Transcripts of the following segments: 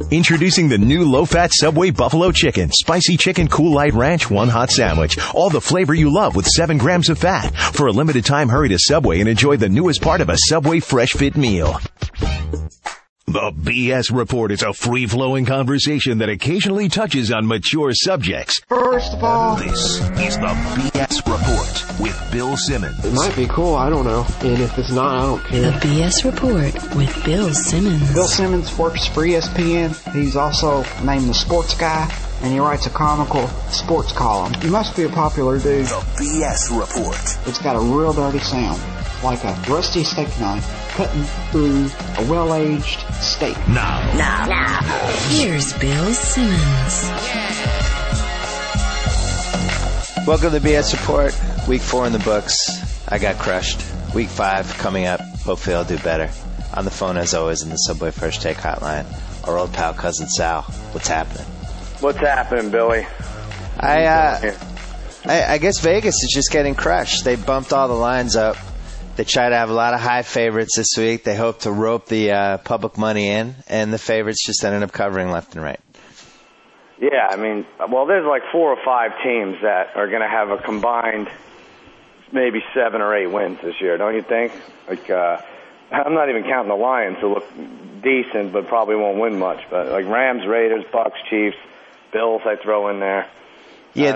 Introducing the new low-fat Subway Buffalo Chicken. Spicy chicken, cool light ranch, one hot sandwich. All the flavor you love with 7 grams of fat. For a limited time, hurry to Subway and enjoy the newest part of a Subway Fresh Fit meal. The BS Report is a free-flowing conversation that occasionally touches on mature subjects. First of all, This is the BS Report with Bill Simmons. it might be cool, I don't know. And if it's not, I don't The care. BS Report with Bill Simmons. Bill Simmons works for ESPN. He's also named the Sports Guy, and he writes a comical sports column. He must be a popular dude. The BS Report. It's got a real dirty sound, like a rusty steak knife cutting through a well-aged steak. Now. Here's Bill Simmons. Welcome to the BS Report. Week 4 in the books. I got crushed. Week 5 coming up. Hopefully I'll do better. On the phone, as always, in the Subway First Take hotline, our old pal, Cousin Sal. What's happening? What's happening, Billy? I guess Vegas is just getting crushed. They bumped all the lines up. They try to have a lot of high favorites this week. They hope to rope the public money in, and the favorites just ended up covering left and right. Yeah, I mean, well, there's like 4 or 5 teams that are going to have a combined maybe 7 or 8 wins this year, don't you think? Like, I'm not even counting the Lions, who look decent but probably won't win much. But like Rams, Raiders, Bucks, Chiefs, Bills, I throw in there. Yeah,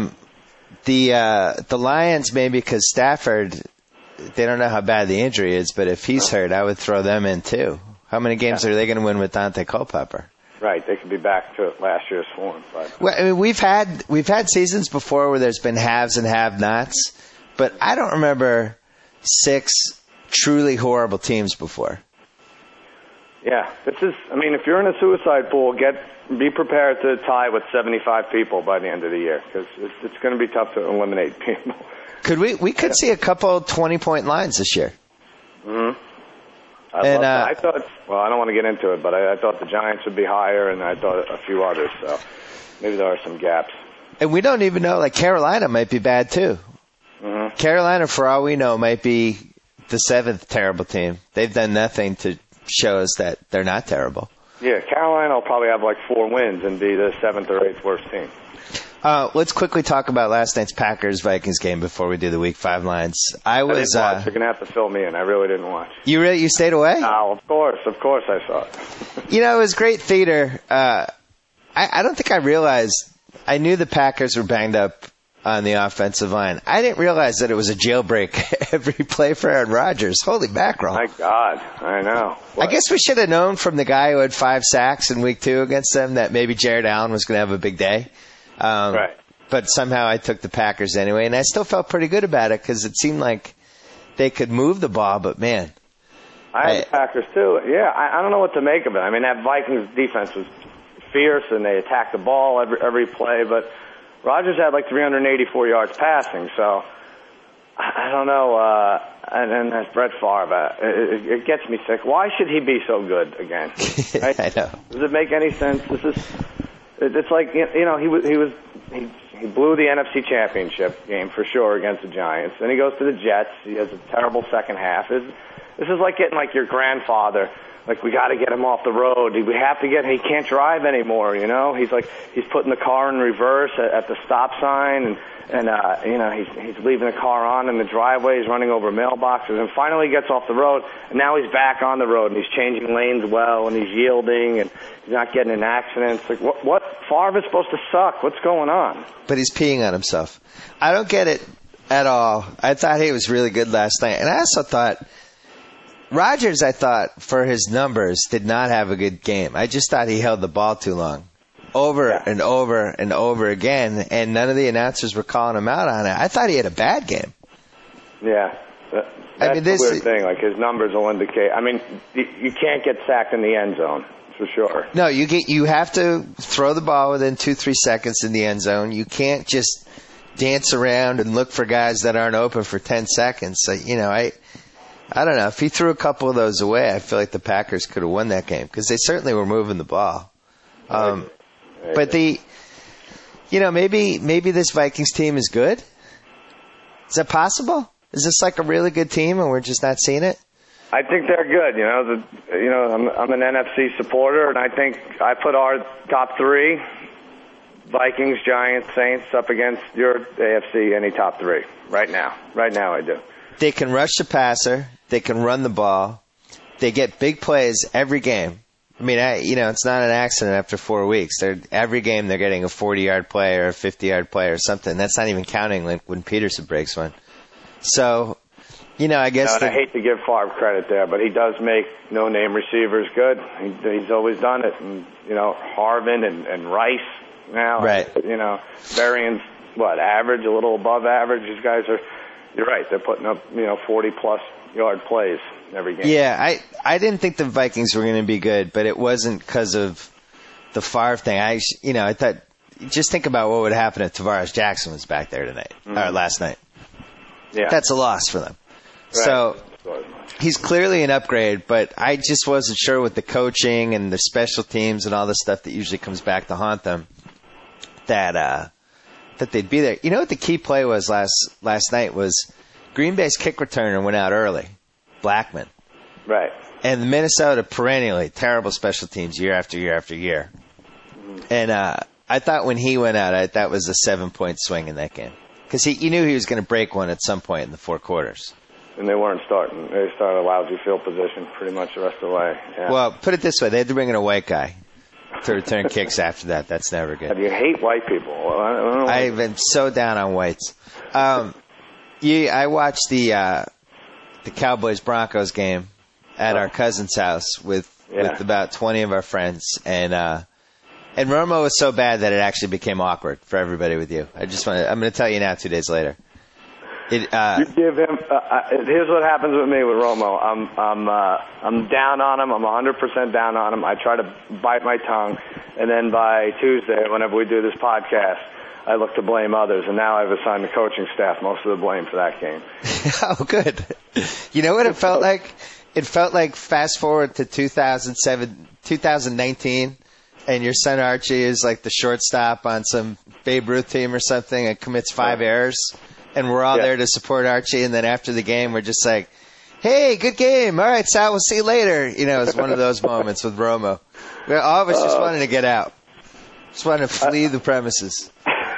the Lions, maybe because Stafford, they don't know how bad the injury is, but if he's hurt, I would throw them in too. How many games are they going to win with Dante Culpepper? Right, they could be back to last year's form. But Well, I mean, we've had seasons before where there's been haves and have-nots, but I don't remember 6 truly horrible teams before. yeah, this is. I mean, if you're in a suicide pool, be prepared to tie with 75 people by the end of the year, because it's going to be tough to eliminate people. Could we could see a couple 20-point lines this year. Mm-hmm. I thought, well, I don't want to get into it, but I thought the Giants would be higher, and I thought a few others, so maybe there are some gaps. And we don't even know, like Carolina might be bad too. Mm-hmm. Carolina, for all we know, might be the 7th terrible team. They've done nothing to show us that they're not terrible. Yeah, Carolina will probably have like 4 wins and be the 7th or 8th worst team. Let's quickly talk about last night's Packers-Vikings game before we do the Week 5 lines. I didn't watch. You're going to have to fill me in. I really didn't watch. You stayed away? No, of course I saw it. You know, it was great theater. I don't think I realized. I knew the Packers were banged up on the offensive line. I didn't realize that it was a jailbreak every play for Aaron Rodgers. Holy mackerel. My God, I know. I guess we should have known from the guy who had 5 sacks in Week 2 against them that maybe Jared Allen was going to have a big day. Right. But somehow I took the Packers anyway, and I still felt pretty good about it because it seemed like they could move the ball, but man. I had the Packers too. Yeah, I don't know what to make of it. I mean, that Vikings defense was fierce, and they attacked the ball every play, but Rodgers had like 384 yards passing, so I don't know. And that's Brett Favre. It gets me sick. Why should he be so good again? Right? I know. Does it make any sense? It's like, you know, he blew the NFC Championship game for sure against the Giants. Then he goes to the Jets. He has a terrible second half. This is like getting like your grandfather. Like, we got to get him off the road. We have to he can't drive anymore, you know? He's putting the car in reverse at the stop sign, and you know, he's leaving the car on in the driveway. He's running over mailboxes, and finally he gets off the road, and now he's back on the road, and he's changing lanes well, and he's yielding, and he's not getting in accidents. Like, what? Favre is supposed to suck. What's going on? But he's peeing on himself. I don't get it at all. I thought he was really good last night, and I also thought Rodgers, for his numbers, did not have a good game. I just thought he held the ball too long. Over and over and over again, and none of the announcers were calling him out on it. I thought he had a bad game. Yeah. That's the weird thing. Like, his numbers will indicate. I mean, you can't get sacked in the end zone, for sure. No, you have to throw the ball within 2-3 seconds in the end zone. You can't just dance around and look for guys that aren't open for 10 seconds. So, you know, I don't know. If he threw a couple of those away, I feel like the Packers could have won that game because they certainly were moving the ball. But maybe this Vikings team is good. Is that possible? Is this like a really good team and we're just not seeing it? I think they're good. I'm an NFC supporter, and I think I put our top three, Vikings, Giants, Saints, up against your AFC, any top three right now. Right now, I do. They can rush the passer. They can run the ball. They get big plays every game. I mean, it's not an accident after 4 weeks. Every game they're getting a 40-yard play or a 50-yard play or something. That's not even counting like when Peterson breaks one. So, I guess... I hate to give Favre credit there, but he does make no-name receivers good. He's always done it. And, Harvin and Rice now. Right. Varian's, average, a little above average. These guys are... You're right. They're putting up, 40-plus yard plays every game. Yeah, I didn't think the Vikings were going to be good, but it wasn't because of the Favre thing. I thought, just think about what would happen if Tavares Jackson was back there tonight, or last night. Yeah. That's a loss for them. Right. So he's clearly an upgrade, but I just wasn't sure with the coaching and the special teams and all the stuff that usually comes back to haunt them that they'd be there. You know what the key play was last night was Green Bay's kick returner went out early, Blackman. Right. And Minnesota perennially terrible special teams year after year after year. And I thought when he went out, that was a 7-point swing in that game. Because you knew he was going to break one at some point in the four quarters. And they weren't starting. They started a lousy field position pretty much the rest of the way. Yeah. Well, put it this way. They had to bring in a white guy to return kicks after that. That's never good. You hate white people. I don't know. I've been so down on whites. I watched the Cowboys-Broncos game at our cousin's house with about 20 of our friends. And Romo was so bad that it actually became awkward for everybody with you. I'm going to tell you now 2 days later. You give him. Here's what happens with me with Romo. I'm down on him. I'm 100% down on him. I try to bite my tongue, and then by Tuesday, whenever we do this podcast, I look to blame others. And now I've assigned the coaching staff most of the blame for that game. Oh, good. You know what it felt like? It felt like fast forward to 2019. And your son Archie is like the shortstop on some Babe Ruth team or something and commits 5 errors. And we're all there to support Archie. And then after the game, we're just like, hey, good game. All right, Sal, we'll see you later. It's one of those moments with Romo. All of us just wanted to get out. Just wanted to flee the premises.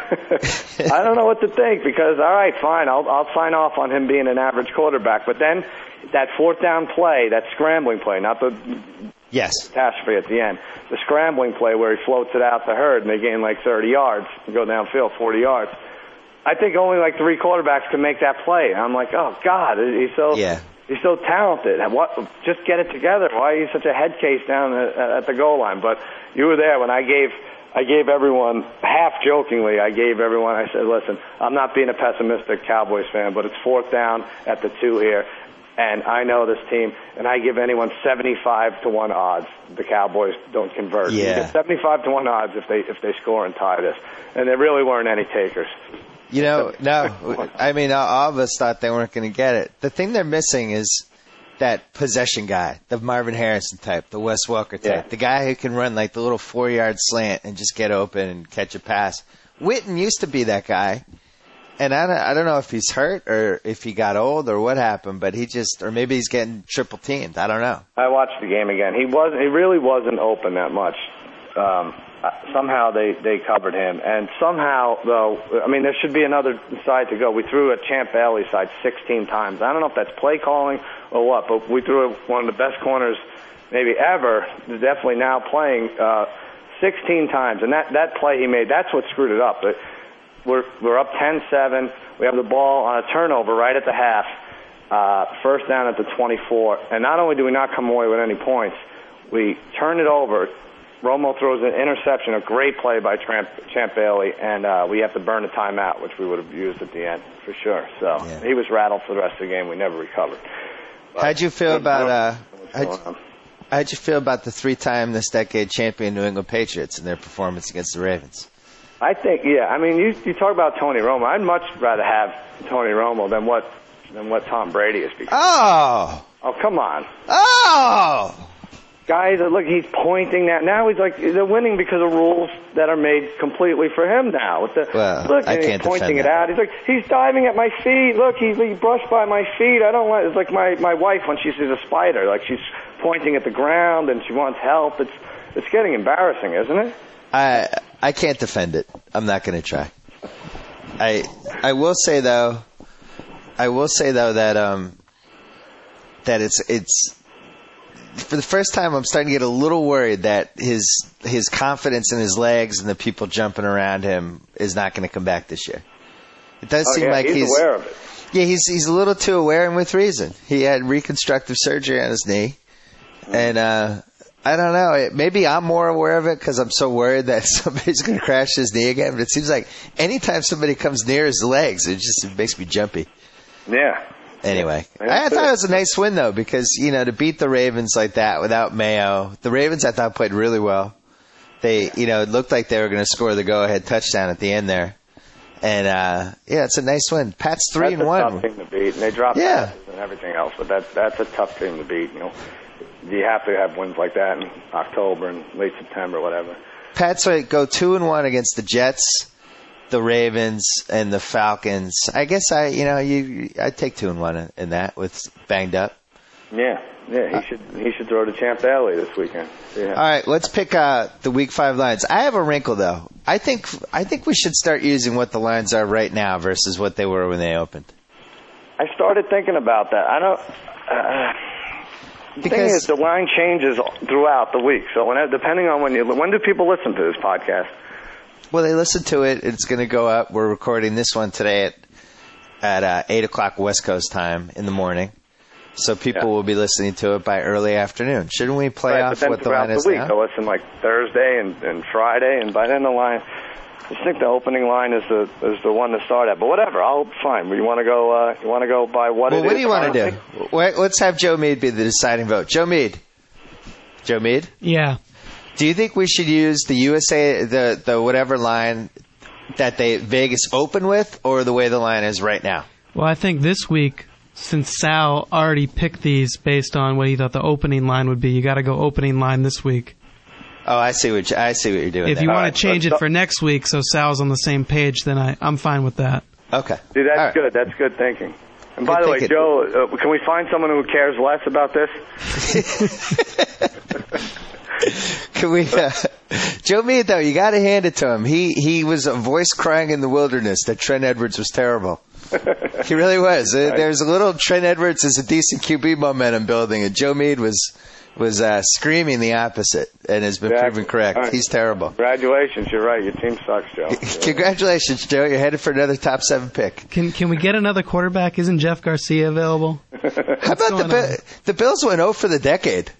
I don't know what to think because, all right, fine. I'll sign off on him being an average quarterback. But then that fourth down play, that scrambling play, not the catastrophe at the end. The scrambling play where he floats it out to Hurd and they gain like 30 yards and go downfield 40 yards. I think only like 3 quarterbacks can make that play. And I'm like, oh, God, he's so talented. Just get it together. Why are you such a head case down at the goal line? But you were there when I gave everyone, half jokingly, I said, listen, I'm not being a pessimistic Cowboys fan, but it's fourth down at the 2 here. And I know this team, and I give anyone 75-1 odds. The Cowboys don't convert. Yeah. You get 75-1 odds if they score and tie this, and there really weren't any takers. No. I mean, all of us thought they weren't going to get it. The thing they're missing is that possession guy, the Marvin Harrison type, the Wes Welker type, the guy who can run like the little 4-yard slant and just get open and catch a pass. Witten used to be that guy. And I don't know if he's hurt or if he got old or what happened, but or maybe he's getting triple teamed. I don't know. I watched the game again. He really wasn't open that much. Somehow they covered him. And somehow, though, I mean, there should be another side to go. We threw at Champ Bailey's side 16 times. I don't know if that's play calling or what, but we threw at one of the best corners maybe ever, definitely now playing 16 times. And that play he made, that's what screwed it up. But we're up 10-7. We have the ball on a turnover right at the half, first down at the 24. And not only do we not come away with any points, we turn it over. Romo throws an interception, a great play by Champ Bailey, and we have to burn a timeout, which we would have used at the end for sure. So he was rattled for the rest of the game. We never recovered. But how'd you feel about the 3-time this decade champion New England Patriots and their performance against the Ravens? I think, I mean, you talk about Tony Romo. I'd much rather have Tony Romo than what Tom Brady has become. Oh, come on. Oh, Guys, look, he's pointing that. Now he's like, they're winning because of rules that are made completely for him now. With the, look, I and can't he's pointing defend it that. out. He's like, he's diving at my feet. Look, he brushed by my feet. I don't want. It's like my wife when she sees a spider. Like she's pointing at the ground and she wants help. It's getting embarrassing, isn't it? I can't defend it. I'm not going to try. I will say though that that it's for the first time I'm starting to get a little worried that his confidence in his legs and the people jumping around him is not going to come back this year. It does seem like he's aware of it. Yeah, he's a little too aware, and with reason. He had reconstructive surgery on his knee, and I don't know. Maybe I'm more aware of it because I'm so worried that somebody's going to crash his knee again. But it seems like anytime somebody comes near his legs, it makes me jumpy. Yeah. Anyway, I thought it was a nice win, though, because, to beat the Ravens like that without Mayo, the Ravens, I thought, played really well. They, it looked like they were going to score the go-ahead touchdown at the end there. And, it's a nice win. Pat's 3-1. That's a tough team to beat. And they dropped passes and everything else, but that's a tough team to beat. You have to have wins like that in October and late September, whatever. Pats go 2-1 against the Jets, the Ravens, and the Falcons. I guess I'd take 2-1 in that with banged up. Yeah, he should throw to Champ Bailey this weekend. Yeah. All right, let's pick the Week 5 lines. I have a wrinkle though. I think we should start using what the lines are right now versus what they were when they opened. I started thinking about that. I don't. The thing is, the line changes throughout the week. So depending on when do people listen to this podcast? Well, they listen to it. It's going to go up. We're recording this one today at 8 o'clock West Coast time in the morning. So people will be listening to it by early afternoon. Shouldn't we play off what the line is now? They'll listen like Thursday and Friday, and by then the line. I think the opening line is the one to start at. But whatever, fine. You want to go? You want to go by what it is? Well, what do you want to do? Let's have Joe Mead be the deciding vote. Joe Mead. Yeah. Do you think we should use the USA, the whatever line that Vegas opened with, or the way the line is right now? Well, I think this week, since Sal already picked these based on what he thought the opening line would be, you got to go opening line this week. Oh, I see what you're doing. If you want to change it for next week, so Sal's on the same page, then I'm fine with that. Okay. See, that's good. That's good thinking. And by the way, Joe, can we find someone who cares less about this? Can we, Joe Mead, though, you got to hand it to him. He was a voice crying in the wilderness that Trent Edwards was terrible. He really was. There's a little Trent Edwards is a decent QB momentum building, and Joe Mead was screaming the opposite and has been proven correct. Right. He's terrible. Congratulations. You're right. Your team sucks, Joe. Congratulations, Joe. You're headed for another top 7 pick. Can we get another quarterback? Isn't Jeff Garcia available? How about the Bills went 0 for the decade?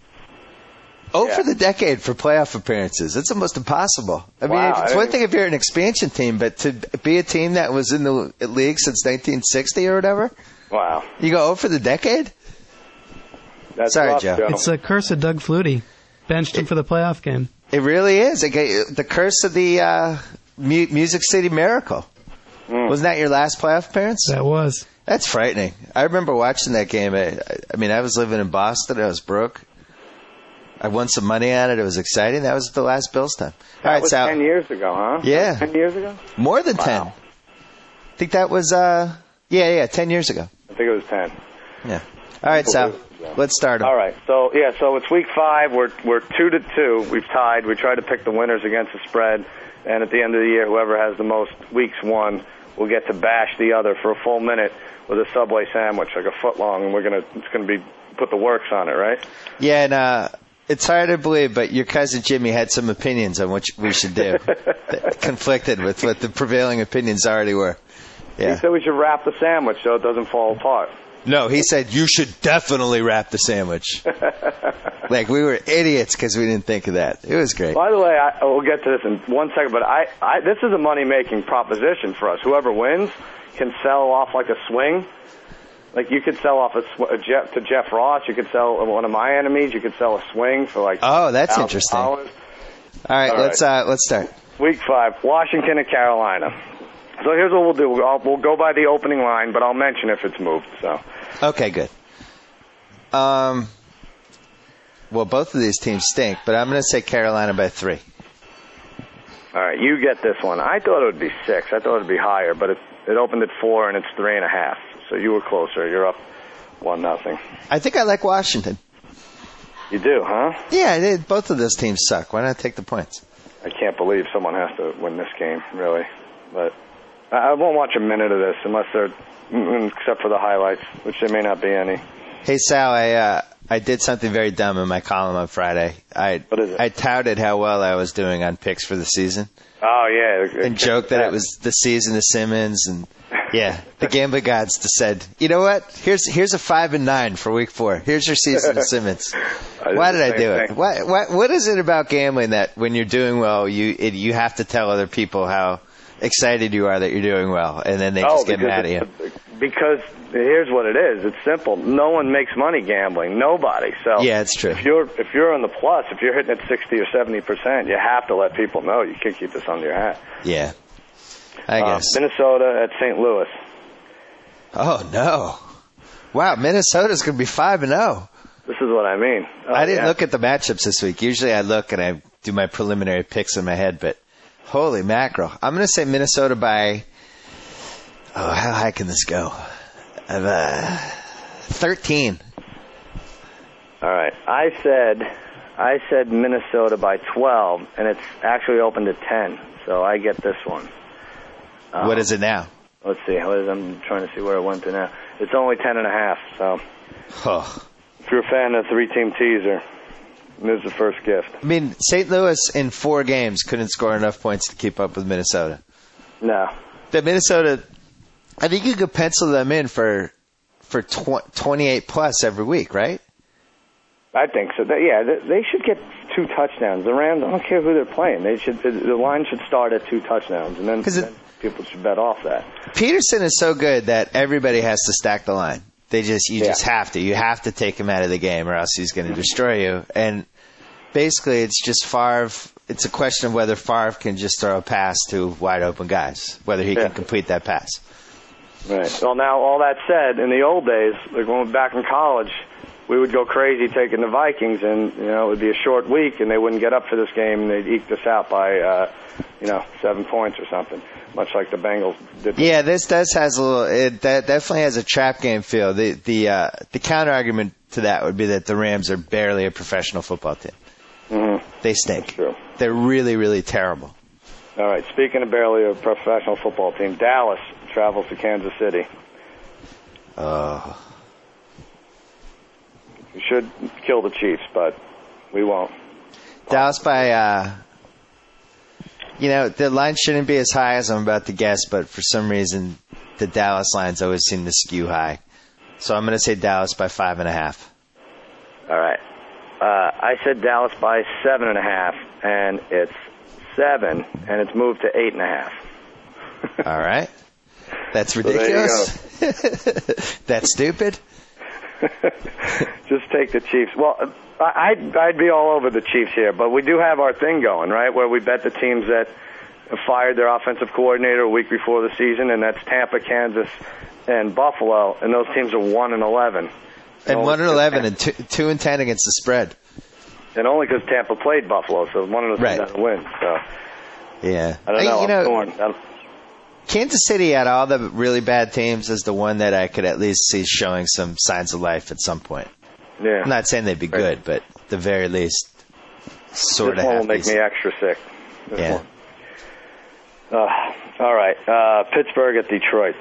0 for the decade for playoff appearances. That's almost impossible. I mean, it's one thing if you're an expansion team, but to be a team that was in the league since 1960 or whatever? Wow. You go 0 for the decade? That's Sorry, rough, Joe. It's a curse of Doug Flutie. Benched him for the playoff game. It really is. The curse of the Music City Miracle. Wasn't that your last playoff appearance? That was. That's frightening. I remember watching that game. I was living in Boston. I was broke. I won some money on it. It was exciting. That was the last Bills time. That was 10 years ago, huh? Yeah. 10 years ago? More than 10. I think that was, 10 years ago. I think it was 10. Yeah. All right, Sal. Let's start. All right. So it's week 5. We're 2-2. We've tied. We try to pick the winners against the spread, and at the end of the year, whoever has the most weeks won will get to bash the other for a full minute with a Subway sandwich, like a foot long, and it's gonna be put the works on it, right? Yeah, and it's hard to believe, but your cousin Jimmy had some opinions on what we should do that conflicted with what the prevailing opinions already were. Yeah. He said we should wrap the sandwich so it doesn't fall apart. No, he said you should definitely wrap the sandwich. Like we were idiots because we didn't think of that. It was great. By the way, we'll get to this in 1 second, but this is a money-making proposition for us. Whoever wins can sell off like a swing. Like you could sell off to Jeff Ross. You could sell one of my enemies. You could sell a swing for like. Oh, that's interesting. All right, let's start. Week 5, Washington and Carolina. So here's what we'll do. We'll go by the opening line, but I'll mention if it's moved. So. Okay, good. well, both of these teams stink, but I'm going to say Carolina by 3. All right, you get this one. I thought it would be 6. I thought it would be higher, but it opened at 4, and it's 3.5. So you were closer. You're up 1-0. I think I like Washington. You do, huh? Yeah, both of those teams suck. Why not take the points? I can't believe someone has to win this game, really. But I won't watch a minute of this unless except for the highlights, which there may not be any. Hey, Sal, I did something very dumb in my column on Friday. What is it? I touted how well I was doing on picks for the season. Oh, yeah. And joked that it was the season of Simmons. And, yeah, the gambling gods said, you know what? Here's a 5 and 9 for week 4. Here's your season of Simmons. Why did I do it? What is it about gambling that when you're doing well, you have to tell other people how excited you are that you're doing well, and then they just get mad at you? Because here's what it is. It's simple. No one makes money gambling. Nobody. So yeah, it's true. If you're on the plus, if you're hitting at 60 or 70%, you have to let people know. You can't keep this under your hat. Yeah, I guess. Minnesota at St. Louis. Oh no! Wow, Minnesota's going to be 5-0. This is what I mean. I didn't look at the matchups this week. Usually I look and I do my preliminary picks in my head, but holy mackerel. I'm going to say Minnesota by, how high can this go? 13. All right. I said Minnesota by 12, and it's actually opened at 10, so I get this one. What is it now? Let's see. I'm trying to see where it went to now. It's only 10.5, so. Oh. If you're a fan of the 3-team teaser, there's the first gift. I mean, St. Louis in 4 games couldn't score enough points to keep up with Minnesota. No. The Minnesota, I think you could pencil them in for 28 plus every week, right? I think so. They should get 2 touchdowns. The Rams, I don't care who they're playing. The line should start at 2 touchdowns, and then people should bet off that. Peterson is so good that everybody has to stack the line. Just have to. You have to take him out of the game, or else he's going to destroy you. And basically, it's just Favre. It's a question of whether Favre can just throw a pass to wide open guys, whether he can complete that pass. Right. Well, now all that said, in the old days, like going back in college, we would go crazy taking the Vikings, and it would be a short week, and they wouldn't get up for this game, and they'd eke us out by 7 points or something, much like the Bengals did. Yeah, this has a little. That definitely has a trap game feel. The counter argument to that would be that the Rams are barely a professional football team. Mm-hmm. They stink. That's true. They're really, really terrible. All right. Speaking of barely a professional football team, Dallas travels to Kansas City. We should kill the Chiefs, but we won't. Dallas by, the line shouldn't be as high as I'm about to guess, but for some reason, the Dallas lines always seem to skew high. So I'm going to say Dallas by 5.5. All right. I said Dallas by 7.5, and it's 7, and it's moved to 8.5. All right. That's ridiculous. That's stupid. Just take the Chiefs. Well, I'd be all over the Chiefs here, but we do have our thing going, right, where we bet the teams that fired their offensive coordinator a week before the season, and that's Tampa, Kansas, and Buffalo, and those teams are 1-11. And 1-11 and 2-10 against the spread. And only because Tampa played Buffalo, so one of those teams had to win. So yeah, I don't know. I'm torn. Kansas City out of all the really bad teams is the one that I could at least see showing some signs of life at some point. Yeah. I'm not saying they'd be good, but at the very least, sort of. This one will make me extra sick. Yeah. All right. Pittsburgh at Detroit.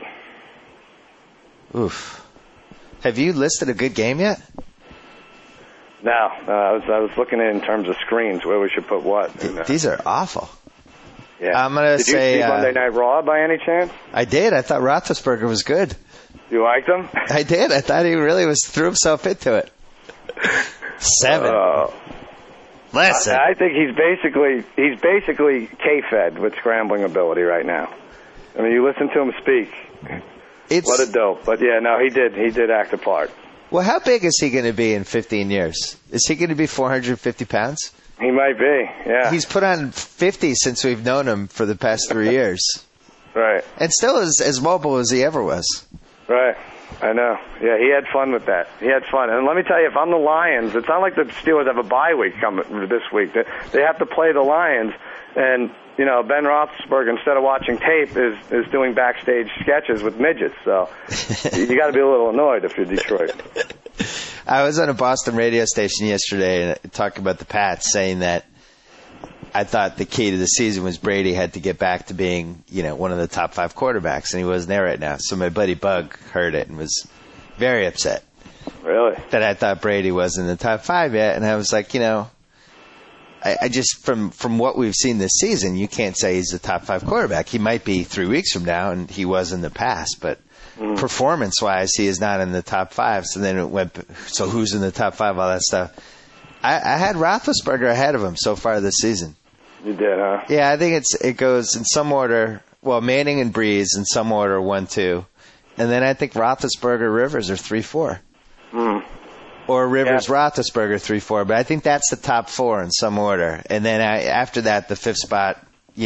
Oof. Have you listed a good game yet? No. I was looking at it in terms of screens, where we should put what. These are awful. Yeah. I'm going to say... Did you see Monday Night Raw by any chance? I did. I thought Roethlisberger was good. You liked him? I did. I thought he really threw himself into it. 7. Listen. I think he's basically K-Fed with scrambling ability right now. I mean, you listen to him speak. What a dope. But yeah, no, he did act a part. Well, how big is he going to be in 15 years? Is he going to be 450 pounds? He might be, yeah. He's put on 50 since we've known him for the past 3 years. Right. And still as mobile as he ever was. Right. I know. Yeah, he had fun with that. He had fun. And let me tell you, if I'm the Lions, it's not like the Steelers have a bye week coming this week. They have to play the Lions, and Ben Roethlisberger, instead of watching tape, is doing backstage sketches with midgets. So you got to be a little annoyed if you're Detroit. I was on a Boston radio station yesterday and talking about the Pats, saying that I thought the key to the season was Brady had to get back to being, one of the top 5 quarterbacks, and he wasn't there right now. So my buddy Bug heard it and was very upset. Really? That I thought Brady wasn't in the top 5 yet, and I was like, I just, from what we've seen this season, you can't say he's a top 5 quarterback. He might be 3 weeks from now, and he was in the past, but performance-wise, he is not in the top 5. So then it went, so who's in the top 5, all that stuff. I had Roethlisberger ahead of him so far this season. You did, huh? Yeah, I think it goes in some order. Well, Manning and Breeze in some order, 1, 2, and then I think Roethlisberger, Rivers are 3, 4, or Rivers, Roethlisberger 3, 4. But I think that's the top 4 in some order, and then after that, the 5th spot,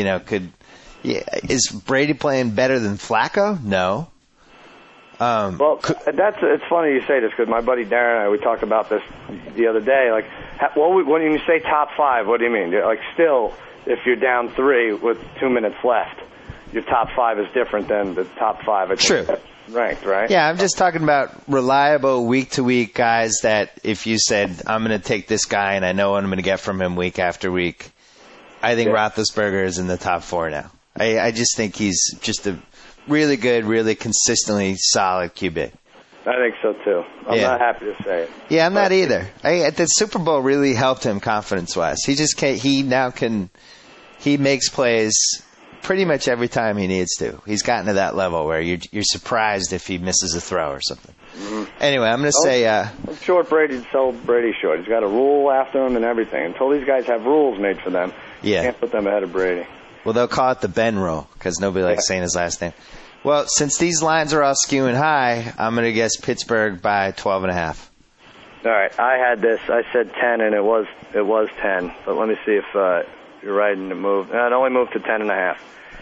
is Brady playing better than Flacco? No. Well, it's funny you say this because my buddy Darren and I, we talked about this the other day. Like, when you say top 5, what do you mean? Like, still, if you're down 3 with 2 minutes left, your top 5 is different than the top 5. True. Ranked, right? Yeah, I'm just talking about reliable week-to-week guys that if you said, I'm going to take this guy and I know what I'm going to get from him week after week, I think Roethlisberger is in the top 4 now. I just think he's just a really good, really consistently solid QB. I think so, too. I'm not happy to say it. Yeah, I'm not either. The Super Bowl really helped him confidence-wise. He just can't, he makes plays pretty much every time he needs to. He's gotten to that level where you're surprised if he misses a throw or something. Mm-hmm. Anyway, I'm going to say... I'm short Brady, so Brady's short. He's got a rule after him and everything. Until these guys have rules made for them, you can't put them ahead of Brady. Well, they'll call it the Ben rule because nobody likes saying his last name. Well, since these lines are all skewing high, I'm going to guess Pittsburgh by 12.5. All right, I had this. I said 10, and it was 10. But let me see if you're right and it moved. It only moved to 10.5.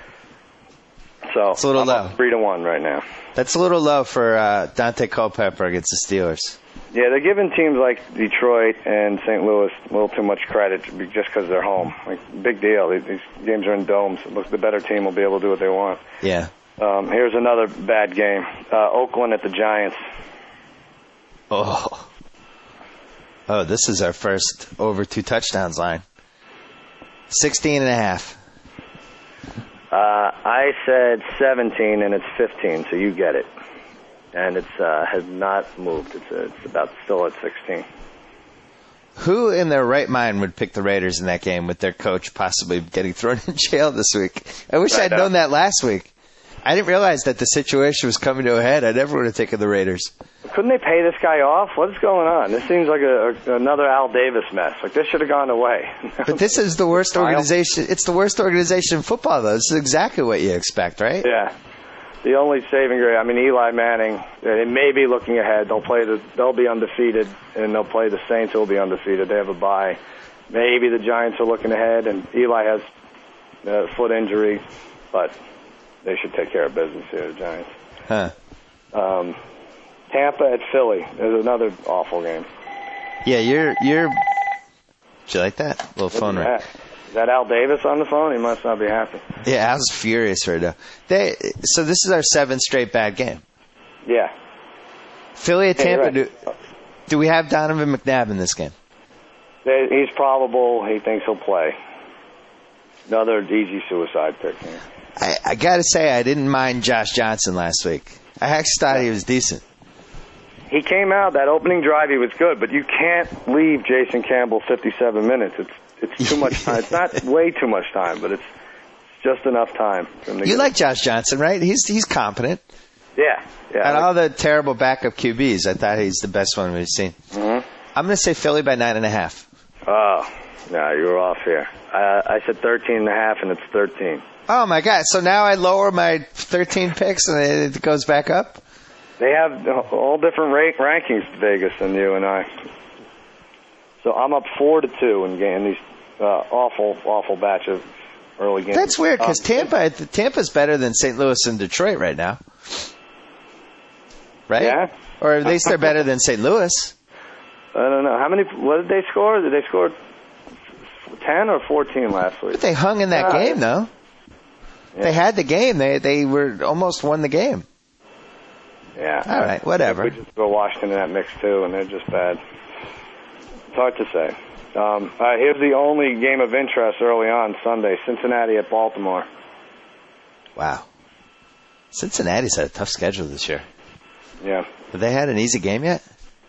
So it's a little low. 3-1 right now. That's a little low for Dante Culpepper against the Steelers. Yeah, they're giving teams like Detroit and St. Louis a little too much credit just because they're home. Like, big deal. These games are in domes. The better team will be able to do what they want. Yeah. Here's another bad game. Oakland at the Giants. Oh, this is our first over 2 touchdowns line. 16.5. I said 17, and it's 15, so you get it. And it's has not moved. It's about still at 16. Who in their right mind would pick the Raiders in that game with their coach possibly getting thrown in jail this week? I wish I'd known that last week. I didn't realize that the situation was coming to a head. I never would have taken the Raiders. Couldn't they pay this guy off? What is going on? This seems like another Al Davis mess. Like, this should have gone away. But this is the worst organization. It's the worst organization in football, though. This is exactly what you expect, right? Yeah. The only saving grace, Eli Manning, they may be looking ahead. They'll be undefeated, and they'll play the Saints, who will be undefeated. They have a bye. Maybe the Giants are looking ahead, and Eli has a foot injury, but they should take care of business here, the Giants. Huh. Tampa at Philly is another awful game. Yeah, you're. Did you like that little phone ring? Is that Al Davis on the phone? He must not be happy. Yeah, Al's furious right now. So this is our 7th straight bad game. Yeah. Philly at Tampa. Right. Do we have Donovan McNabb in this game? He's probable. He thinks he'll play. Another easy suicide pick. I got to say, I didn't mind Josh Johnson last week. I actually thought he was decent. He came out, that opening drive, he was good, but you can't leave Jason Campbell 57 minutes. It's too much time. It's not way too much time, but it's just enough time. You like Josh Johnson, right? He's competent. Yeah. And all the terrible backup QBs, I thought he's the best one we've seen. Mm-hmm. I'm going to say Philly by 9.5. Oh, no, you were off here. I said 13.5, and it's 13. Oh, my God. So now I lower my 13 picks, and it goes back up? They have all different rankings, Vegas, than you and I. So I'm up 4-2 in these awful batch of early games. That's weird because Tampa's better than St. Louis and Detroit right now. right? Yeah. Or at least they're better than St. Louis. I don't know. What did they score? Did they score 10 or 14 last week? But they hung in that game, though. Yeah. They had the game. They were almost won the game. Yeah. All right, whatever. We just throw Washington in that mix, too, and they're just bad. It's hard to say. Here's the only game of interest early on Sunday, Cincinnati at Baltimore. Wow. Cincinnati's had a tough schedule this year. Yeah. Have they had an easy game yet?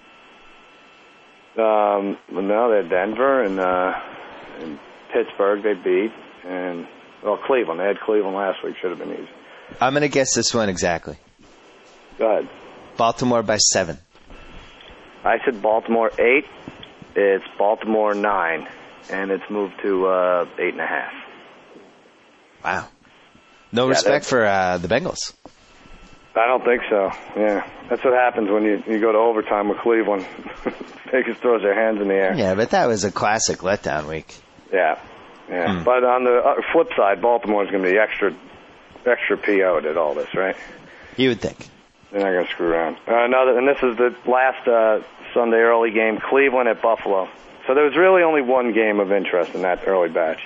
No, they're Denver and Pittsburgh they beat. And, Cleveland. They had Cleveland last week. Should have been easy. I'm going to guess this one exactly. Go ahead. Baltimore by 7. I said Baltimore 8. It's Baltimore 9. And it's moved to 8.5. Wow. No respect for the Bengals. I don't think so. Yeah. That's what happens when you go to overtime with Cleveland. Vegas throws their hands in the air. Yeah, but that was a classic letdown week. Yeah. Yeah. But on the flip side, Baltimore's going to be extra PO'd at all this, right? You would think. They're not going to screw around. And this is the last Sunday early game, Cleveland at Buffalo. So there was really only one game of interest in that early batch.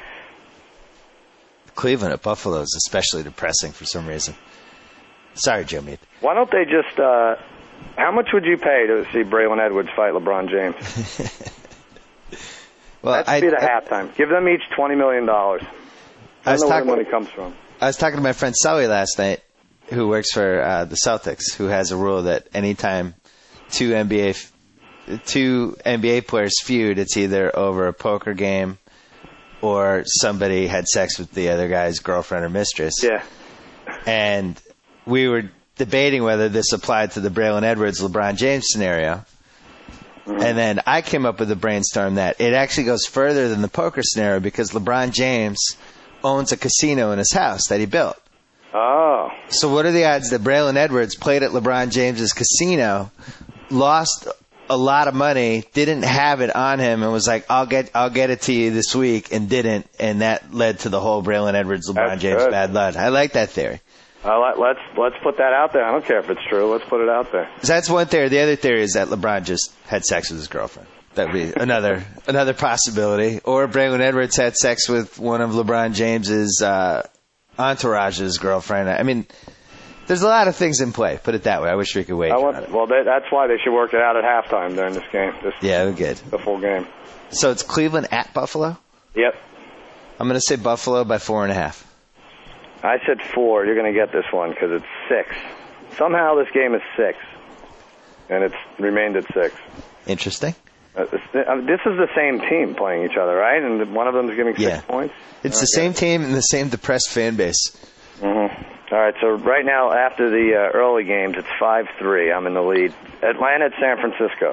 Cleveland at Buffalo is especially depressing for some reason. Sorry, Joe Mead. Why don't they just... how much would you pay to see Braylon Edwards fight LeBron James? Well, That'd be the halftime. Give them each $20 million. I don't know where the money comes from. I was talking to my friend Sully last night, who works for the Celtics, who has a rule that anytime two NBA players feud, it's either over a poker game or somebody had sex with the other guy's girlfriend or mistress. Yeah. And we were debating whether this applied to the Braylon Edwards LeBron James scenario. And then I came up with a brainstorm that it actually goes further than the poker scenario because LeBron James owns a casino in his house that he built. Oh. So what are the odds that Braylon Edwards played at LeBron James's casino, lost a lot of money, didn't have it on him, and was like, I'll get it to you this week, and didn't, and that led to the whole Braylon Edwards LeBron James bad blood. I like that theory. Let's put that out there. I don't care if it's true. Let's put it out there. So that's one theory. The other theory is that LeBron just had sex with his girlfriend. That would be another possibility. Or Braylon Edwards had sex with one of LeBron James's entourage's girlfriend. I mean, there's a lot of things in play. Put it that way. I wish we could wait. Well, that's why they should work it out at halftime during this game. Yeah, we're good. The full game. So it's Cleveland at Buffalo? Yep. I'm going to say Buffalo by 4.5. I said 4. You're going to get this one because it's 6. Somehow this game is 6. And it's remained at 6. Interesting. This is the same team playing each other, right? And one of them is getting 6 points? It's the same team and the same depressed fan base. Mm-hmm. All right, so right now after the early games, it's 5-3. I'm in the lead. Atlanta at San Francisco.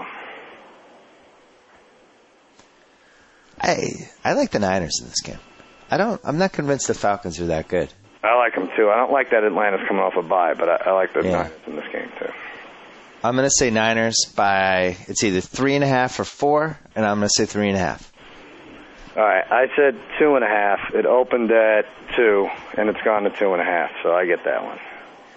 I like the Niners in this game. I'm not convinced the Falcons are that good. I like them, too. I don't like that Atlanta's coming off a bye, but I like the Niners in this game, too. I'm going to say Niners by, it's either 3.5 or 4, and I'm going to say 3.5. All right, I said 2.5. It opened at 2, and it's gone to 2.5, so I get that one.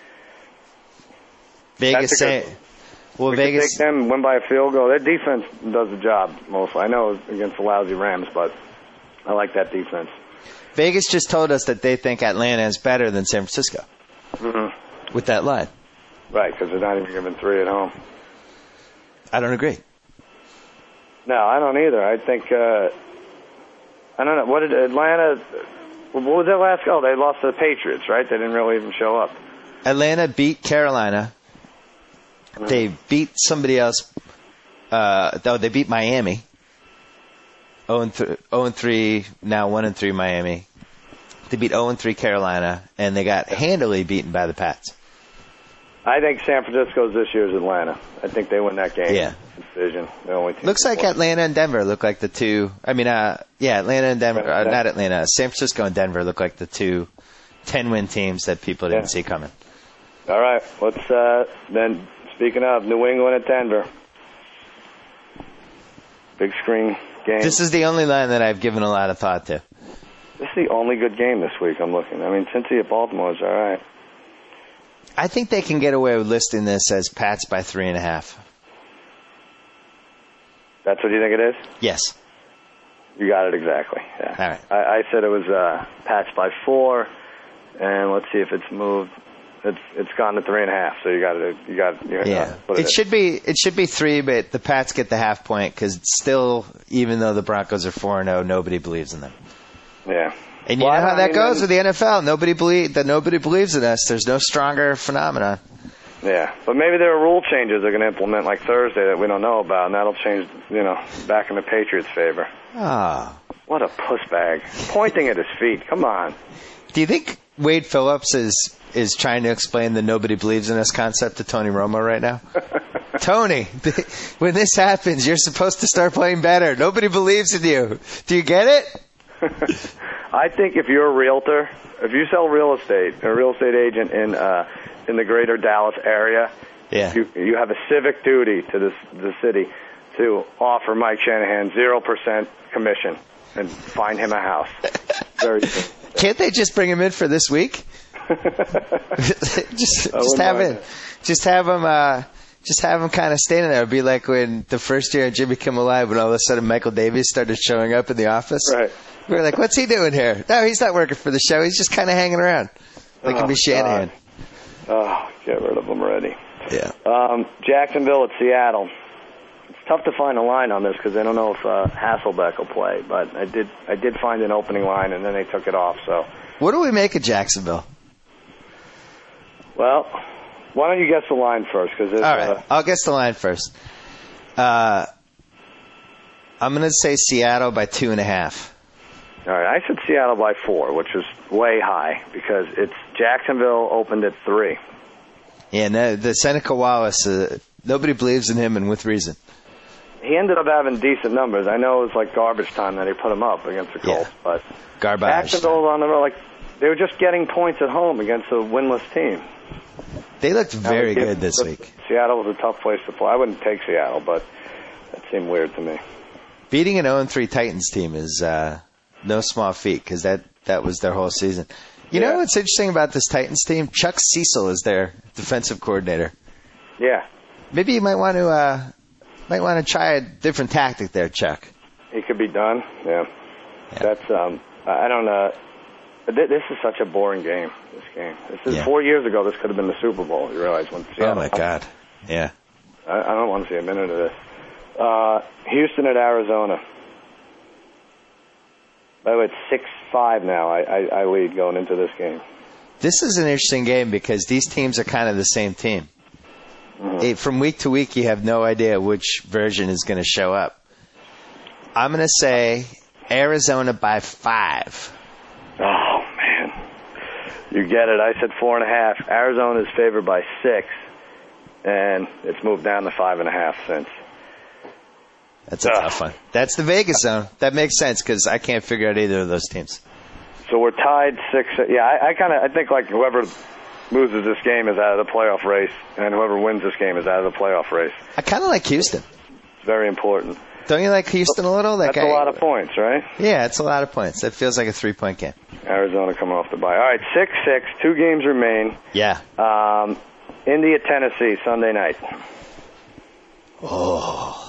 Vegas say, well, Vegas take them, win by a field goal. Their defense does the job mostly. I know it's against the lousy Rams, but I like that defense. Vegas just told us that they think Atlanta is better than San Francisco with that line. Right, because they're not even giving 3 at home. I don't agree. No, I don't either. I think, I don't know. What did Atlanta, what was that last goal? They lost to the Patriots, right? They didn't really even show up. Atlanta beat Carolina. They beat somebody else. They beat Miami. 0-3, now 1-3 Miami. They beat 0-3 Carolina, and they got handily beaten by the Pats. I think San Francisco's this year's Atlanta. I think they win that game. Yeah. Decision. The only team looks like Atlanta and Denver look like the two. I mean, Atlanta and Denver. Not Atlanta. San Francisco and Denver look like the two 10-win teams that people didn't see coming. All right. Let's then. Speaking of New England at Denver, big screen game. This is the only line that I've given a lot of thought to. This is the only good game this week. I'm looking. I mean, Cincy at Baltimore is all right. I think they can get away with listing this as Pats by 3.5. That's what you think it is? Yes. You got it exactly. Yeah. All right. I said it was Pats by 4, and let's see if it's moved. It's gone to 3.5. So you got to put it. It should be 3, but the Pats get the half point because still, even though the Broncos are 4-0, nobody believes in them. Yeah. And you know how that goes with the NFL. Nobody believes in us. There's no stronger phenomenon. Yeah, but maybe there are rule changes they're going to implement like Thursday that we don't know about, and that'll change, back in the Patriots' favor. Ah. What a puss bag. Pointing at his feet. Come on. Do you think Wade Phillips is trying to explain the nobody believes in us concept to Tony Romo right now? Tony, when this happens, you're supposed to start playing better. Nobody believes in you. Do you get it? I think if you're a realtor, if you sell real estate, a real estate agent in the greater Dallas area, you have a civic duty to the city to offer Mike Shanahan 0% commission and find him a house. Very simple. Can't they just bring him in for this week? just have him kind of standing there. It'd be like when the first year of Jimmy Kimmel Live, when all of a sudden Michael Davies started showing up in the office. Right. We were like, what's he doing here? No, he's not working for the show. He's just kind of hanging around. Like it'd be Shanahan. Oh, get rid of him already. Yeah. Jacksonville at Seattle. It's tough to find a line on this because I don't know if Hasselbeck will play, but I did find an opening line, and then they took it off. So, what do we make of Jacksonville? Well, why don't you guess the line first? All right, I'll guess the line first. I'm going to say Seattle by 2.5. All right, I said Seattle by 4, which is way high because it's Jacksonville opened at 3. Yeah, no, the Seneca Wallace, nobody believes in him, and with reason. He ended up having decent numbers. I know it was like garbage time that he put him up against the Colts, but Jacksonville on the road, like they were just getting points at home against a winless team. They looked very good this week. Seattle was a tough place to play. I wouldn't take Seattle, but that seemed weird to me. Beating an 0-3 Titans team is no small feat because that was their whole season. You know what's interesting about this Titans team? Chuck Cecil is their defensive coordinator. Yeah. Maybe you might want to try a different tactic there, Chuck. He could be done. Yeah. That's I don't know. This is such a boring game. This is 4 years ago. This could have been the Super Bowl. You realize when Seattle. Oh my God. Yeah. I don't want to see a minute of this. Houston at Arizona. By the way, it's 6-5 now. I lead going into this game. This is an interesting game because these teams are kind of the same team. Mm-hmm. From week to week, you have no idea which version is going to show up. I'm going to say Arizona by 5. Oh, man. You get it. I said 4.5. Arizona is favored by 6, and it's moved down to 5.5 since. That's a tough one. That's the Vegas zone. That makes sense because I can't figure out either of those teams. So we're tied 6. Yeah, I think like whoever loses this game is out of the playoff race, and whoever wins this game is out of the playoff race. I kind of like Houston. It's very important. Don't you like Houston a little? That's a lot of points, right? Yeah, it's a lot of points. That feels like a 3-point game. Arizona coming off the bye. All right, 6-6. 2 games remain. Yeah. Indy at Tennessee, Sunday night. Oh.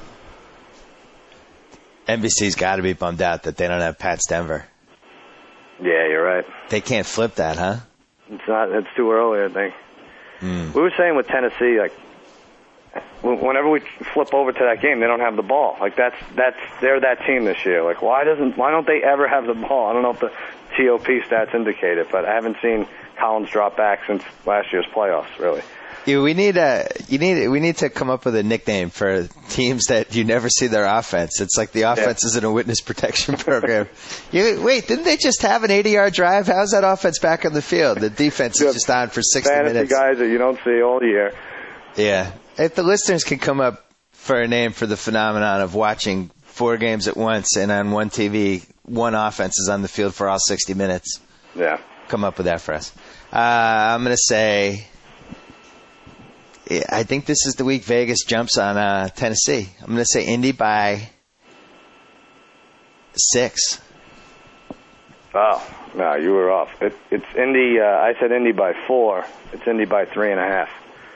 NBC's got to be bummed out that they don't have Pats Denver. Yeah, you're right. They can't flip that, huh? It's too early, I think. We were saying with Tennessee, like, whenever we flip over to that game, they don't have the ball. Like they're that team this year. Like why don't they ever have the ball? I don't know if the TOP stats indicate it, but I haven't seen Collins drop back since last year's playoffs, really. Yeah, we need to come up with a nickname for teams that you never see their offense. It's like the offense isn't a witness protection program. Wait, didn't they just have an 80-yard drive? How's that offense back on the field? The defense is just on for 60 minutes. Guys that you don't see all year. Yeah. If the listeners can come up for a name for the phenomenon of watching 4 games at once and on one TV, one offense is on the field for all 60 minutes. Yeah. Come up with that for us. I'm going to say, I think this is the week Vegas jumps on Tennessee. I'm going to say Indy by 6. Oh, no, you were off. It's Indy. I said Indy by 4. It's Indy by 3.5.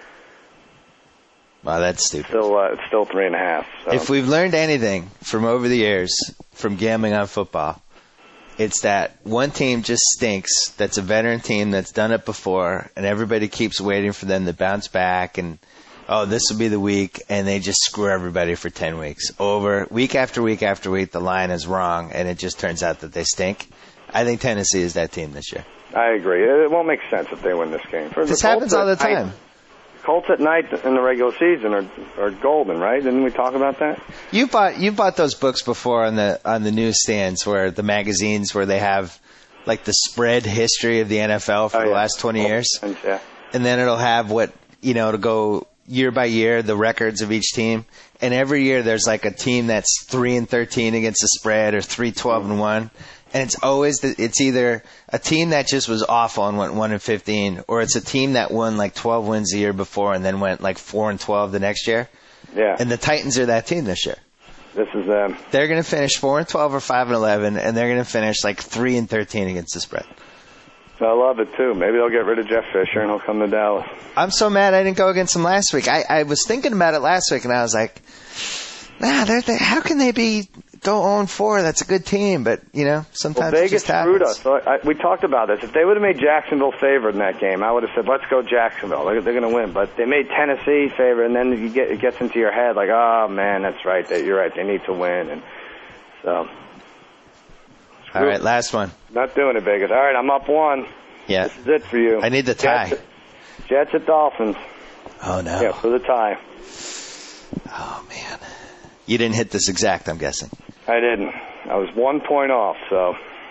Wow, that's stupid. It's still 3.5. So. If we've learned anything from over the years from gambling on football, it's that one team just stinks. That's a veteran team that's done it before, and everybody keeps waiting for them to bounce back. And this will be the week, and they just screw everybody for 10 weeks. Over week after week after week, the line is wrong, and it just turns out that they stink. I think Tennessee is that team this year. I agree. It won't make sense if they win this game. This happens all the time. Colts at night in the regular season are golden, right? Didn't we talk about that? You bought those books before on the newsstands, where the magazines where they have like the spread history of the NFL for the last 20 years. Yeah. And then it'll have to go year by year, the records of each team. And every year there's like a team that's 3-13 against the spread or 3-12-1. And it's always it's either a team that just was awful and went 1-15, or it's a team that won like 12 wins the year before and then went like 4-12 the next year. Yeah. And the Titans are that team this year. This is them. They're going to finish 4-12 or 5-11, and they're going to finish like 3-13 against the spread. I love it too. Maybe they'll get rid of Jeff Fisher and he'll come to Dallas. I'm so mad I didn't go against them last week. I was thinking about it last week, and I was like, how can they go 0-4? That's a good team, but sometimes it just happens. Vegas screwed us. We talked about this. If they would have made Jacksonville favored in that game, I would have said, let's go Jacksonville. They're going to win. But they made Tennessee favored, and then it gets into your head like, oh man, that's right. You're right. They need to win, and so. All right, last one. Not doing it, Vegas. All right, I'm up 1. Yeah. This is it for you. I need the tie. Jets at Dolphins. Oh no. Yeah, for the tie. Oh man. You didn't hit this exact, I'm guessing. I didn't. I was 1 point off, so.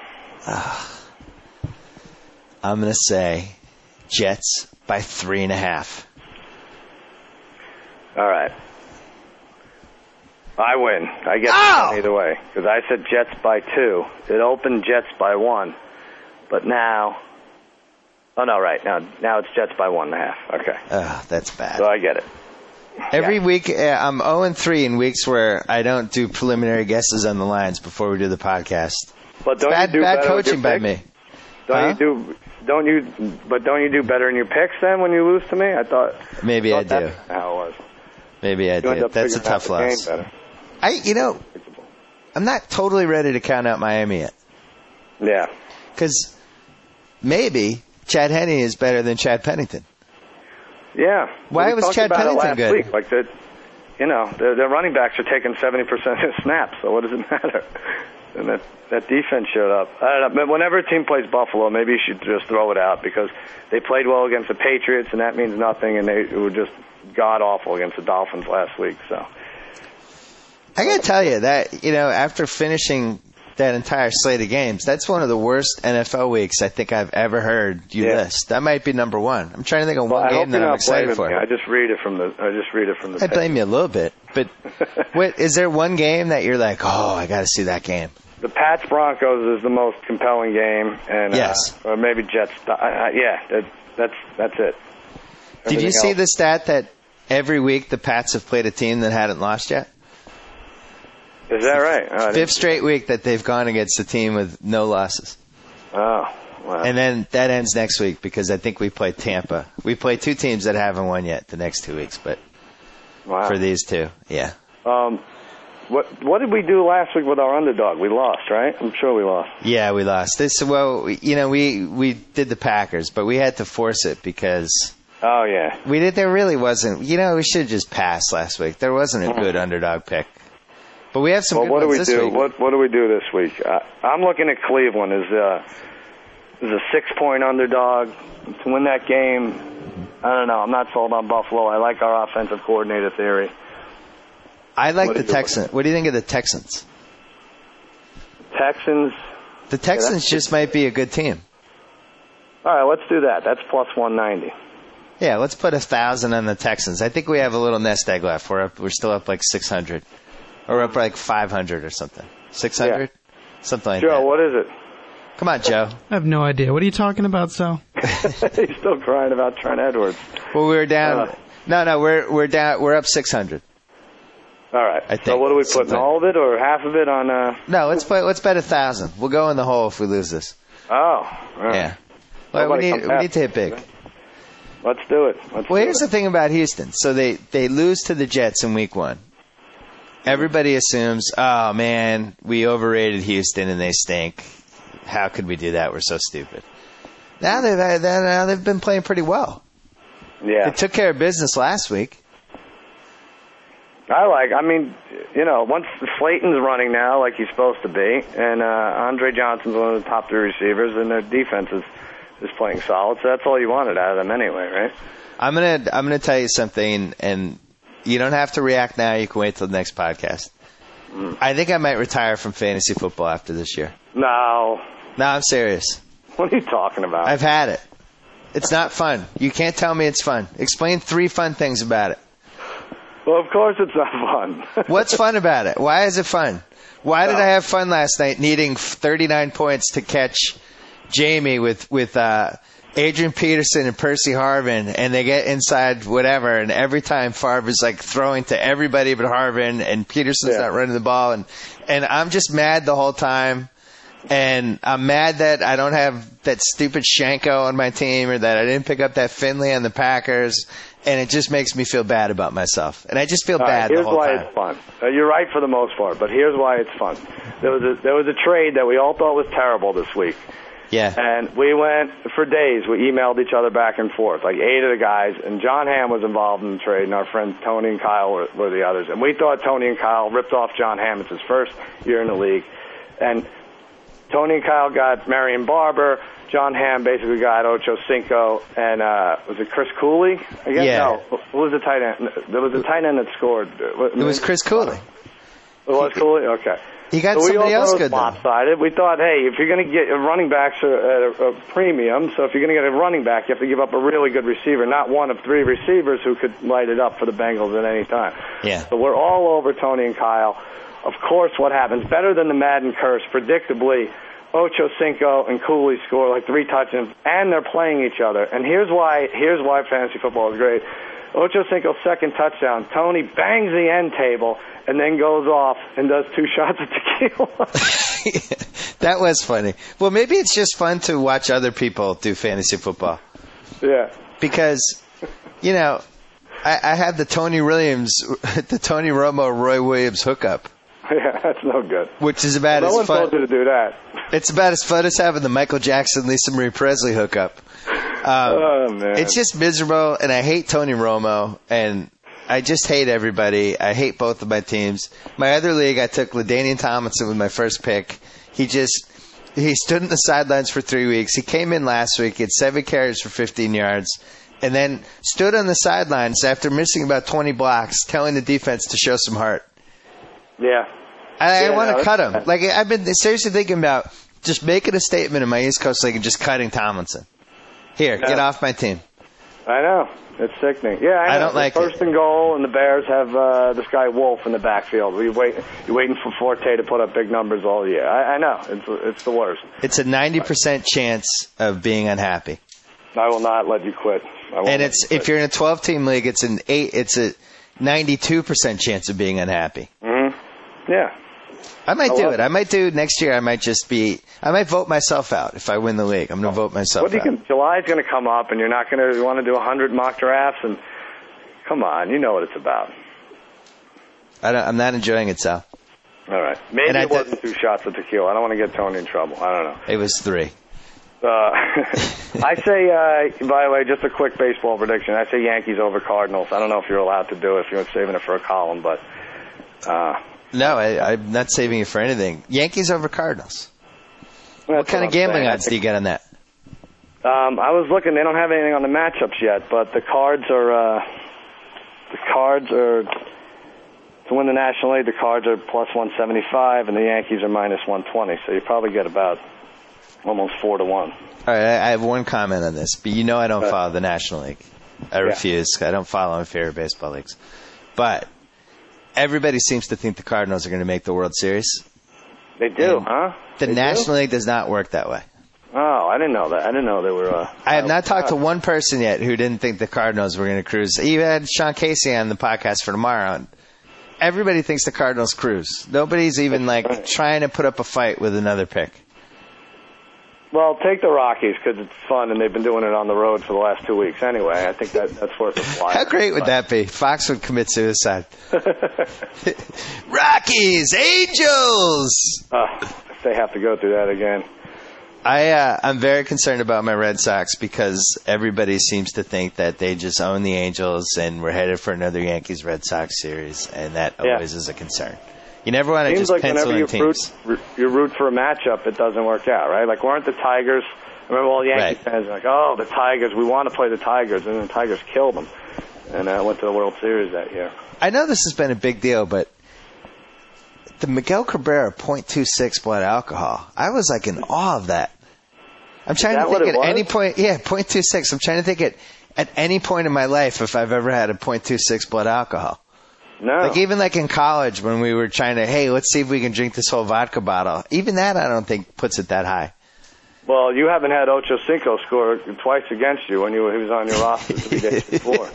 I'm going to say Jets by 3.5. All right. I win. I get either way. Because I said Jets by 2. It opened Jets by 1. But now. Oh, no, right. Now it's Jets by 1.5. Okay. That's bad. So I get it. Every week, I'm 0-3 in weeks where I don't do preliminary guesses on the lines before we do the podcast. But don't bad, you do bad better coaching by me. Don't you do better in your picks then when you lose to me? I thought maybe I do. That's how it was. Maybe I do. That's a tough loss. I'm not totally ready to count out Miami yet. Yeah. Because maybe Chad Henne is better than Chad Pennington. Yeah. Why was Chad Pennington good? Week. Like their running backs are taking 70% of the snaps, so what does it matter? And that defense showed up. I don't know. Whenever a team plays Buffalo, maybe you should just throw it out because they played well against the Patriots, and that means nothing, and they were just god-awful against the Dolphins last week. So I got to tell you that, after finishing that entire slate of games, that's one of the worst NFL weeks I think I've ever heard you list. That might be number 1. I'm trying to think of one game that I'm excited for. I just read it from the. I blame you a little bit, but is there one game that you're like, oh, I got to see that game? The Pats Broncos is the most compelling game, and yes, or maybe Jets. That's it. Did you see the stat that every week the Pats have played a team that hadn't lost yet? Is that right? Fifth straight week that they've gone against a team with no losses. Oh, wow. And then that ends next week because I think we play Tampa. We play 2 teams that haven't won yet the next 2 weeks, but for these 2, yeah. What did we do last week with our underdog? We lost, right? I'm sure we lost. Yeah, we lost. We did the Packers, but we had to force it because. Oh yeah. There really wasn't. We should have just passed last week. There wasn't a good underdog pick. But we have some good ones this week. What do we do this week? I'm looking at Cleveland as a 6-point underdog to win that game. I don't know. I'm not sold on Buffalo. I like our offensive coordinator theory. I like the Texans. What do you think of the Texans? Texans? The Texans just might be a good team. All right, let's do that. That's plus 190. Yeah, let's put 1,000 on the Texans. I think we have a little nest egg left. We're still up like 600. Or up like 500 or something. 600? Yeah. Something like that. Joe, what is it? Come on, Joe. I have no idea. What are you talking about, Sal? He's still crying about Trent Edwards. Well, we're down. No, we're down. We're up 600. All right. I think. So what are we putting? Sometime. All of it or half of it on? No, let's bet 1,000. We'll go in the hole if we lose this. Oh. All right. Yeah. Well, we need to hit big. Let's do it. Well, here's the thing about Houston. So they lose to the Jets in week 1. Everybody assumes, oh, man, we overrated Houston and they stink. How could we do that? We're so stupid. Now they've been playing pretty well. Yeah. They took care of business last week. Once Slayton's running now like he's supposed to be, and Andre Johnson's one of the top 3 receivers, and their defense is playing solid, so that's all you wanted out of them anyway, right? I'm gonna tell you something, and you don't have to react now. You can wait till the next podcast. I think I might retire from fantasy football after this year. No. No, I'm serious. What are you talking about? I've had it. It's not fun. You can't tell me it's fun. Explain 3 fun things about it. Well, of course it's not fun. What's fun about it? Why is it fun? Why did I have fun last night needing 39 points to catch Jamie with Adrian Peterson and Percy Harvin, and they get inside whatever, and every time Favre is like throwing to everybody but Harvin, and Peterson's not running the ball, and I'm just mad the whole time. And I'm mad that I don't have that stupid Shanko on my team, or that I didn't pick up that Finley on the Packers. And it just makes me feel bad about myself. And I just feel bad the whole time. Here's why it's fun. You're right for the most part, but here's why it's fun. There was a trade that we all thought was terrible this week. Yeah. And we went for days. We emailed each other back and forth, like 8 of the guys. And John Hamm was involved in the trade, and our friends Tony and Kyle were the others. And we thought Tony and Kyle ripped off John Hamm. It's his first year in the league. And Tony and Kyle got Marion Barber. John Hamm basically got Ocho Cinco, and was it Chris Cooley? I guess Yeah. no. Who was the tight end? There was a tight end that scored. It was Chris Cooley. It was Cooley? Okay. He got So somebody else good, though. lopsided. We thought, hey, if you're going to get running backs at a premium, so if you're going to get a running back, you have to give up a really good receiver, not one of 3 receivers who could light it up for the Bengals at any time. Yeah. So we're all over Tony and Kyle. Of course, what happens? Better than the Madden curse, predictably, Ocho Cinco and Cooley score like 3 touchdowns, and they're playing each other. And here's why fantasy football is great. Ocho Cinco's second touchdown, Tony bangs the end table and then goes off and does 2 shots of tequila. That was funny. Well, maybe it's just fun to watch other people do fantasy football. Yeah. Because, I have the Tony Romo, Roy Williams hookup. Yeah, that's no good. Which is about no as one fun. told you to do that. It's about as fun as having the Michael Jackson, Lisa Marie Presley hookup. Oh, man. It's just miserable, and I hate Tony Romo, and I just hate everybody. I hate both of my teams. My other league, I took LaDainian Tomlinson with my first pick. He stood in the sidelines for 3 weeks. He came in last week. He had 7 carries for 15 yards, and then stood on the sidelines after missing about 20 blocks, telling the defense to show some heart. Yeah. I want to cut him. Like, I've been seriously thinking about just making a statement in my East Coast League and just cutting Tomlinson. Here, get off my team. I know. It's sickening. Yeah, I know. don't like First and goal, and the Bears have this guy Wolf in the backfield. You're waiting for Forte to put up big numbers all year. I know. It's the worst. It's a 90% chance of being unhappy. I will not let you quit. And if you're in a 12-team league, it's a 92% chance of being unhappy. Mm-hmm. Yeah. I might do it. I might do next year. I might vote myself out if I win the league. I'm going to vote myself out. July's going to come up, and you're not going to want to do 100 mock drafts. And come on, you know what it's about. I'm not enjoying it, Sal. All right. Maybe it wasn't 2 shots of tequila. I don't want to get Tony in trouble. I don't know. It was 3. I say, by the way, just a quick baseball prediction. I say Yankees over Cardinals. I don't know if you're allowed to do it if you're saving it for a column, but... No, I'm not saving it for anything. Yankees over Cardinals. What kind of gambling odds do you get on that? I was looking. They don't have anything on the matchups yet, but the Cards are to win the National League. The Cards are plus 175, and the Yankees are minus 120. So you probably get about almost 4 to 1. All right, I have one comment on this, but I don't follow the National League. I refuse. I don't follow my favorite baseball leagues, but. Everybody seems to think the Cardinals are going to make the World Series. They do, huh? The National League does not work that way. Oh, I didn't know that. I didn't know they were... I have not talked to one person yet who didn't think the Cardinals were going to cruise. You had Sean Casey on the podcast for tomorrow, everybody thinks the Cardinals cruise. Nobody's even trying to put up a fight with another pick. Well, take the Rockies because it's fun, and they've been doing it on the road for the last 2 weeks anyway. I think that's worth a fly. How great would that be? Fox would commit suicide. Rockies, Angels! If they have to go through that again. I'm very concerned about my Red Sox because everybody seems to think that they just own the Angels and we're headed for another Yankees-Red Sox series, and that always is a concern. You never want to just pencil in teams. You root for a matchup, it doesn't work out, right? Like, weren't the Tigers... I remember all the Yankee fans were like, oh, the Tigers, we want to play the Tigers, and then the Tigers killed them. And I went to the World Series that year. I know this has been a big deal, but the Miguel Cabrera .26 blood alcohol, I was like in awe of that. I'm trying to think at any point, .26. I'm trying to think at any point in my life if I've ever had a .26 blood alcohol. No. Like even like in college when we were trying to, hey, let's see if we can drink this whole vodka bottle. Even that I don't think puts it that high. Well, you haven't had Ocho Cinco score twice against you when he was on your roster 3 days before.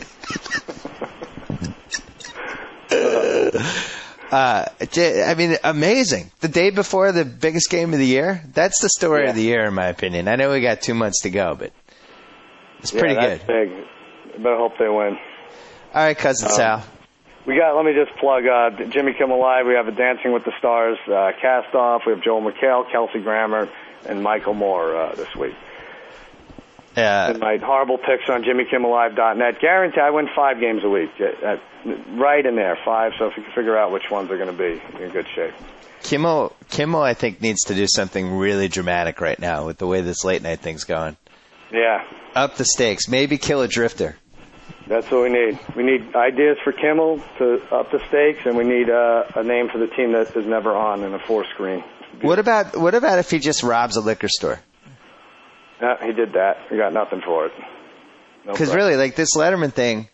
I mean, amazing. The day before the biggest game of the year, that's the story of the year in my opinion. I know we got 2 months to go, but it's pretty good. Big. But I hope they win. All right, Cousin Sal. Let me just plug Jimmy Kimmel Live. We have a Dancing with the Stars cast off. We have Joel McHale, Kelsey Grammer, and Michael Moore this week. And my horrible picks on JimmyKimmelLive.net. Guarantee I win 5 games a week. Right in there, 5. So if you can figure out which ones they're going to be, you're in good shape. Kimmel, I think, needs to do something really dramatic right now with the way this late night thing's going. Yeah. Up the stakes. Maybe kill a drifter. That's what we need. We need ideas for Kimmel to up the stakes, and we need a name for the team that is never on in a 4-screen. What about if he just robs a liquor store? He did that. He got nothing for it. Because really, like this Letterman thing,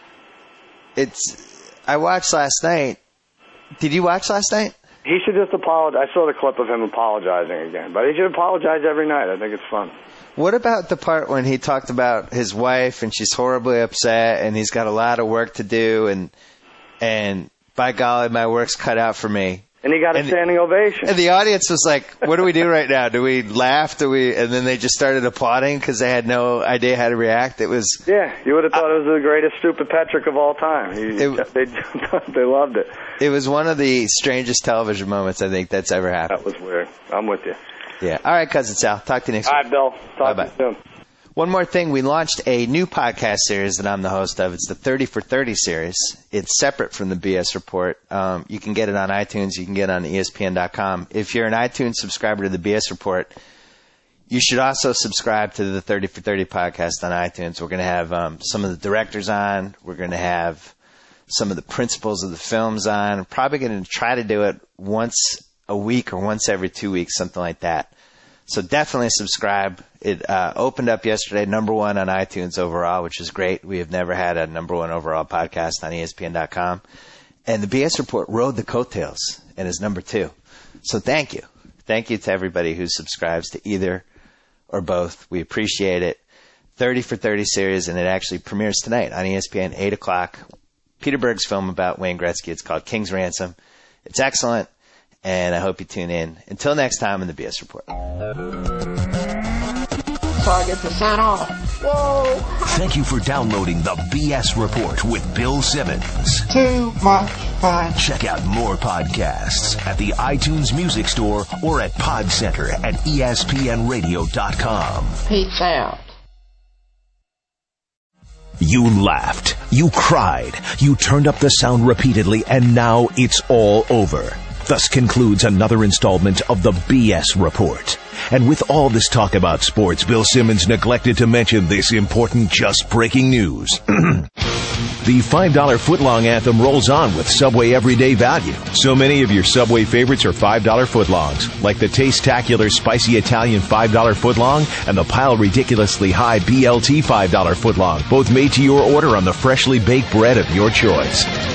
I watched last night. Did you watch last night? He should just apologize. I saw the clip of him apologizing again, but he should apologize every night. I think it's fun. What about the part when he talked about his wife and she's horribly upset and he's got a lot of work to do and by golly, my work's cut out for me. And he got a standing ovation. And the audience was like, what do we do right now? Do we laugh? And then they just started applauding because they had no idea how to react. It was... Yeah, you would have thought it was the greatest stupid Patrick of all time. They loved it. It was one of the strangest television moments I think that's ever happened. That was weird. I'm with you. Yeah. All right, Cousin Sal. Talk to you next week. All right, Bill. Talk to you soon. One more thing. We launched a new podcast series that I'm the host of. It's the 30 for 30 series. It's separate from the BS Report. You can get it on iTunes. You can get it on ESPN.com. If you're an iTunes subscriber to the BS Report, you should also subscribe to the 30 for 30 podcast on iTunes. We're going to have some of the directors on. We're going to have some of the principals of the films on. I'm probably going to try to do it once a week or once every 2 weeks, something like that. So definitely subscribe. It opened up yesterday, #1 on iTunes overall, which is great. We have never had a #1 overall podcast on ESPN.com. And the BS Report rode the coattails and is #2. So thank you. Thank you to everybody who subscribes to either or both. We appreciate it. 30 for 30 series, and it actually premieres tonight on ESPN, 8 o'clock. Peter Berg's film about Wayne Gretzky. It's called King's Ransom. It's excellent. And I hope you tune in. Until next time on the BS Report. So I get to sign off. Whoa! Thank you for downloading the BS Report with Bill Simmons. Too much fun. Check out more podcasts at the iTunes Music Store or at Pod Center at ESPNRadio.com. Peace out. You laughed. You cried. You turned up the sound repeatedly, and now it's all over. Thus concludes another installment of the BS Report. And with all this talk about sports, Bill Simmons neglected to mention this important just breaking news. The $5 footlong anthem rolls on with Subway Everyday Value. So many of your Subway favorites are $5 footlongs, like the Taste-tacular Spicy Italian $5 footlong and the Pile Ridiculously High BLT $5 footlong, both made to your order on the freshly baked bread of your choice.